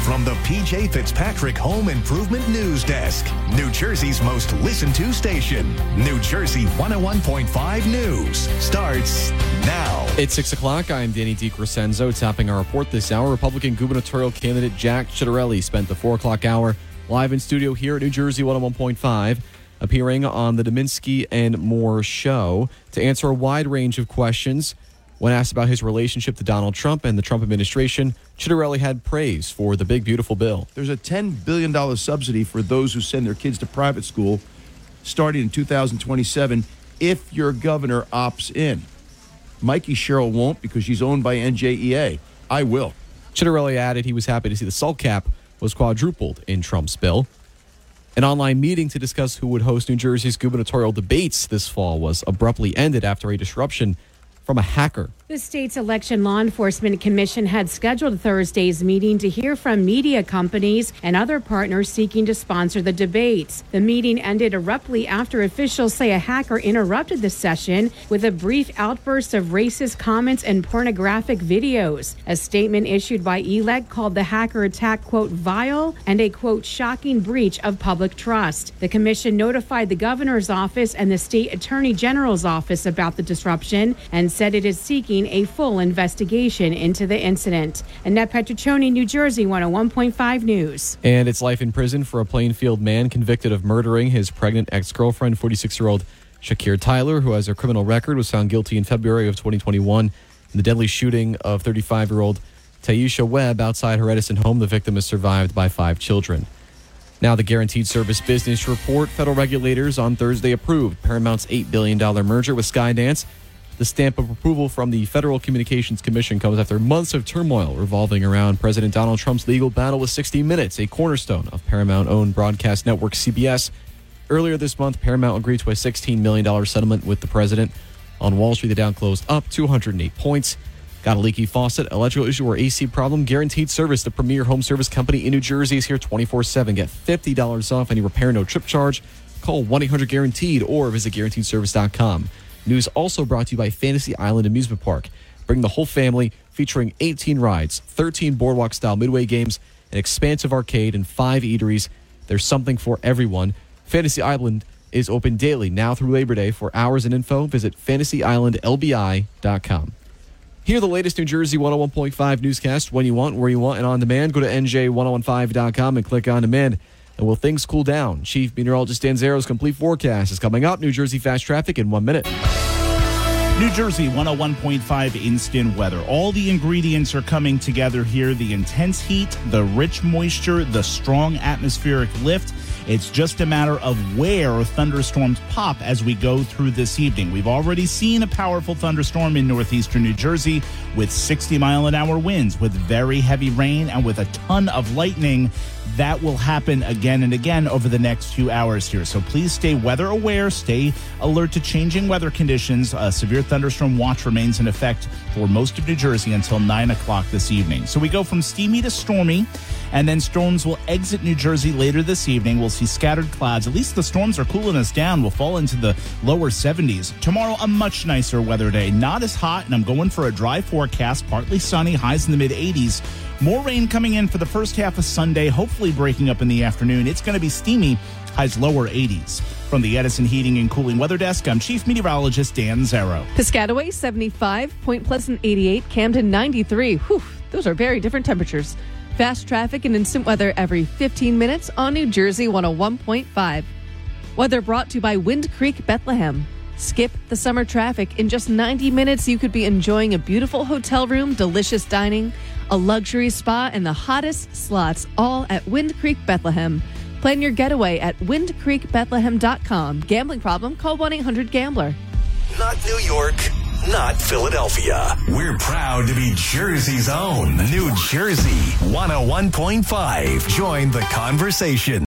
from the PJ Fitzpatrick Home Improvement News Desk, New Jersey's most listened to station. New Jersey 101.5 News starts now. It's 6 o'clock. I'm Danny DiCrescenzo. Topping our report this hour, Republican gubernatorial candidate Jack Ciattarelli spent the 4 o'clock hour live in studio here at New Jersey 101.5, appearing on the Dominski and Moore show to answer a wide range of questions. When asked about his relationship to Donald Trump and the Trump administration, Ciattarelli had praise for the big, beautiful bill. There's a $10 billion subsidy for those who send their kids to private school starting in 2027 if your governor opts in. Mikey Sherrill won't because she's owned by NJEA. I will. Ciattarelli added he was happy to see the SALT cap was quadrupled in Trump's bill. An online meeting to discuss who would host New Jersey's gubernatorial debates this fall was abruptly ended after a disruption from a hacker. The state's Election Law Enforcement Commission had scheduled Thursday's meeting to hear from media companies and other partners seeking to sponsor the debates. The meeting ended abruptly after officials say a hacker interrupted the session with a brief outburst of racist comments and pornographic videos. A statement issued by ELEC called the hacker attack, quote, vile and a, quote, shocking breach of public trust. The commission notified the governor's office and the state attorney general's office about the disruption and said it is seeking a full investigation into the incident. Annette Petruccioni, New Jersey 101.5 News. And it's life in prison for a Plainfield man convicted of murdering his pregnant ex-girlfriend, 46-year-old Shakir Tyler, who has a criminal record, was found guilty in February of 2021 in the deadly shooting of 35-year-old Taisha Webb outside her Edison home. The victim is survived by 5 children. Now, the Guaranteed Service Business Report. Federal regulators on Thursday approved Paramount's $8 billion merger with Skydance. The stamp of approval from the Federal Communications Commission comes after months of turmoil revolving around President Donald Trump's legal battle with 60 Minutes, a cornerstone of Paramount-owned broadcast network CBS. Earlier this month, Paramount agreed to a $16 million settlement with the president. On Wall Street, the Dow closed up 208 points. Got a leaky faucet, electrical issue, or AC problem? Guaranteed Service, the premier home service company in New Jersey, is here 24/7. Get $50 off any repair, no trip charge. Call 1-800-GUARANTEED or visit GuaranteedService.com. News also brought to you by Fantasy Island Amusement Park. Bring the whole family, featuring 18 rides, 13 boardwalk-style midway games, an expansive arcade, and 5 eateries. There's something for everyone. Fantasy Island is open daily now through Labor Day. For hours and info, visit fantasyislandlbi.com. Hear the latest New Jersey 101.5 newscast when you want, where you want, and on demand. Go to nj1015.com and click on demand. And will things cool down? Chief Meteorologist Dan Zero's complete forecast is coming up. New Jersey fast traffic in 1 minute. New Jersey 101.5 instant weather. All the ingredients are coming together here. The intense heat, the rich moisture, the strong atmospheric lift. It's just a matter of where thunderstorms pop as we go through this evening. We've already seen a powerful thunderstorm in northeastern New Jersey with 60-mile-an-hour winds, with very heavy rain and with a ton of lightning. That will happen again and again over the next few hours here. So please stay weather aware, stay alert to changing weather conditions. A severe thunderstorm watch remains in effect for most of New Jersey until 9 o'clock this evening. So we go from steamy to stormy, and then storms will exit New Jersey later this evening. We'll see scattered clouds. At least the storms are cooling us down. We'll fall into the lower 70s. Tomorrow, a much nicer weather day. Not as hot, and I'm going for a dry forecast. Partly sunny, highs in the mid-80s. More rain coming in for the first half of Sunday, hopefully breaking up in the afternoon. It's going to be steamy, highs lower 80s. From the Edison Heating and Cooling Weather Desk, I'm Chief Meteorologist Dan Zero. Piscataway 75, Point Pleasant 88, Camden 93. Whew, those are very different temperatures. Fast traffic and instant weather every 15 minutes on New Jersey 101.5. Weather brought to you by Wind Creek Bethlehem. Skip the summer traffic. In just 90 minutes, you could be enjoying a beautiful hotel room, delicious dining, a luxury spa, and the hottest slots, all at Wind Creek Bethlehem. Plan your getaway at windcreekbethlehem.com. Gambling problem? Call 1-800-GAMBLER. Not New York, not Philadelphia. We're proud to be Jersey's own New Jersey 101.5. Join the conversation.